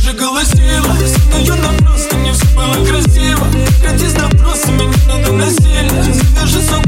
прыгала сила. Знаю, нам просто не все было красиво. Прекрати с допросами, не надо насилия. Завяжи свой